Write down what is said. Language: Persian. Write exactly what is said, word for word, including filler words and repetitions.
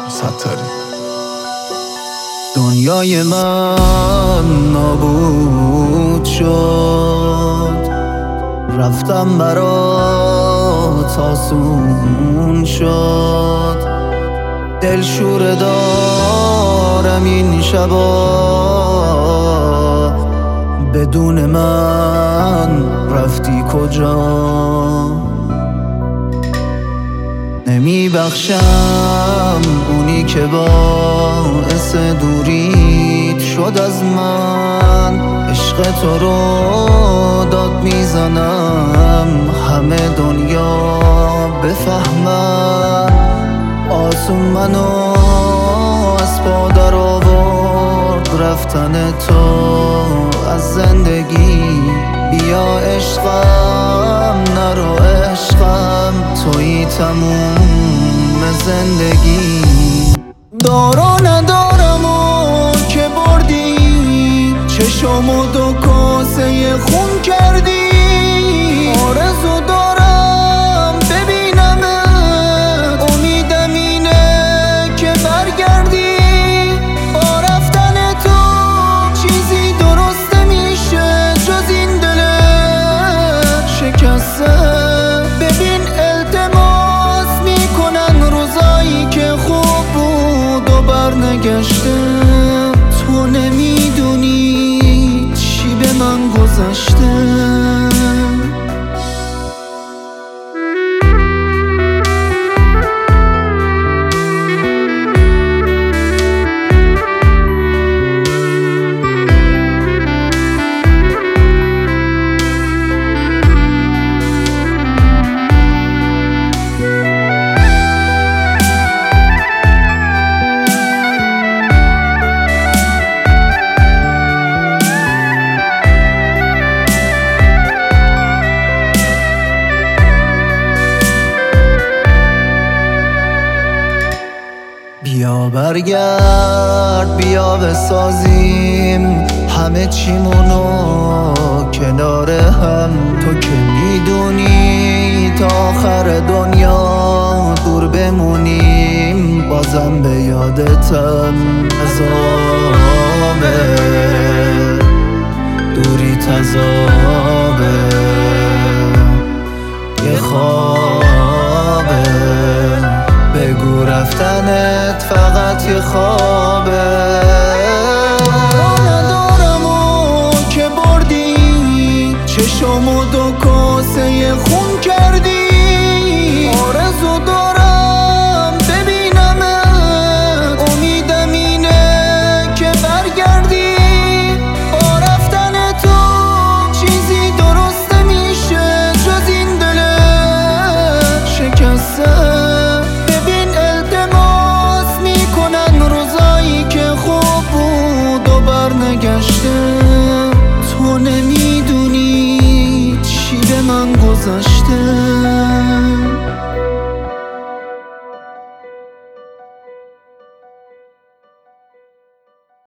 ستاری. دنیای من نابود شد، رفتم برات آسون شد. دلشوره دارم این شبا، بدون من رفتی کجا؟ نمی بخشم اونی که باعث دوریت شد از من. عشق تو رو داد میزنم همه دنیا بفهمن. آسون منو از پا در آورد رفتن تو از زندگی. بیا عشقم نرو عشقم، تویی تموم زندگی. دارا ندارم و که بردی، چشمو دو کاسه خون کردی. آرزو دارم ببینمت، امیدم اینه که برگردی. با رفتن تو چیزی درست نمیشه جز این دل شکسته. ببین التماس میکنن روزایی که خوب بود و برنگشته. تو نمیدونی چی به من گذشته. بیا برگرد بیا بسازیم همه چیمونو کنار هم. تو که میدونی تا آخر دنیا دور بمونیم، بازم به یادتم عذابه. دوری تذابه، یه خوابه. بگو رفتنت فقط یه خوابه. ندارم و که بردی، چشمو دو کاسه خون کردی. آرزو دارم ببینمت، امیدم اینه که برگردی. با رفتن تو چیزی درست نمیشه جز این دل شکسته. نگشته تو نمیدونی چی به من گذشته.